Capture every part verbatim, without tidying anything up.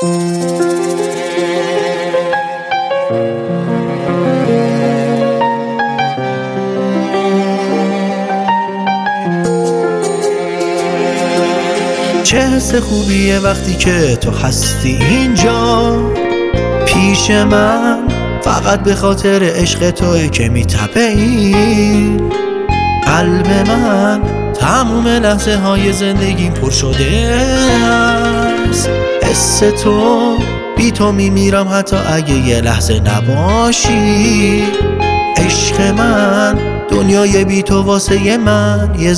چه حس خوبیه وقتی که تو هستی اینجا پیش من، فقط به خاطر عشق توئه که میتپه این قلب من. تموم لحظه های زندگیم پر شده است حس تو، بی تو میمیرم حتی اگه یه لحظه نباشی. عشق من دنیای بی تو واسه من یه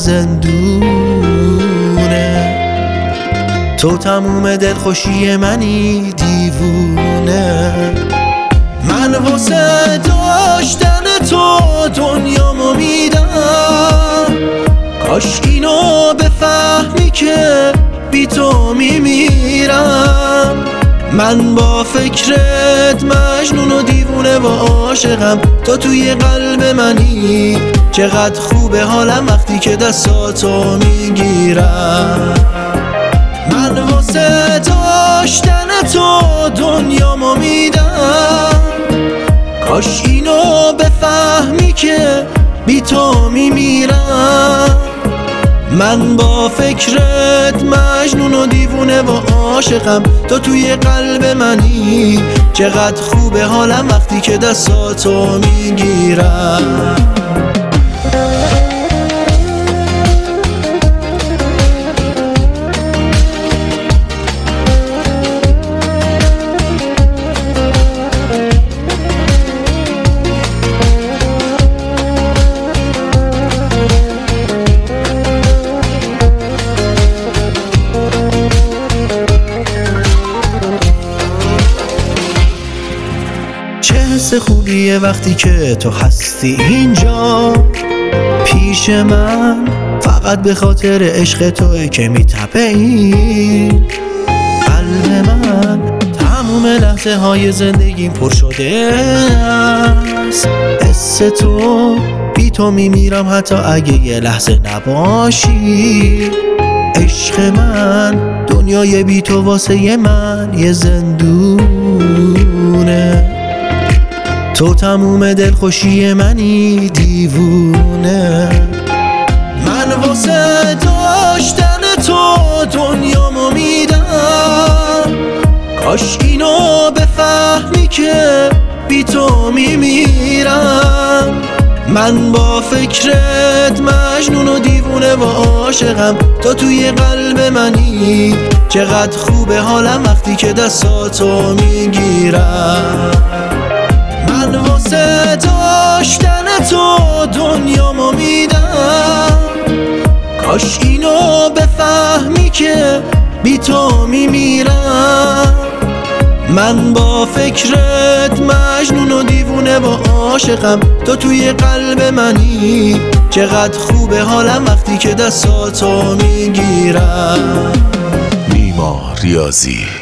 زندونه، تو تموم دلخوشی منی دیوونه. من واسه داشتن تو دنیامو میدم، کاش اینو بفهمی که بی تو میمیرم. من با فکرت مجنون و دیوونه و عاشقم، تو توی قلب منی. چقدر خوبه حالم وقتی که دستاتو میگیرم. من واسه داشتن تو دنیامو میدم، کاش اینو بفهمی که بی تو میمیرم. من با فکرت مجنون و دیوونه و عاشقم، تو توی قلب منی. چقدر خوبه حالم وقتی که دستاتو میگیرم. چه حس خوبیه وقتی که تو هستی اینجا پیش من، فقط به خاطر عشق توئه که میتپه این قلب من. تموم لحظه های زندگیم پر شده است حس تو، بی تو میمیرم حتی اگه یه لحظه نباشی. عشق من دنیای بی تو واسه من یه زندونه، تو تموم دلخوشی منی دیوونه. من واسه داشتن تو دنیامو میدم، کاش اینو بفهمی که بی تو میمیرم. من با فکرت مجنون و دیوونه و عاشقم، تو توی قلب منی. چقدر خوبه حالم وقتی که دستاتو میگیرم. من واسه داشتن تو دنیامو میدم، کاش اینو بفهمی که بی تو میمیرم. من با فکرت مجنون و دیوونه و عاشقم، تو توی قلب منی. چقدر خوبه حالم وقتی که دستاتو میگیرم. نیما ریاضی.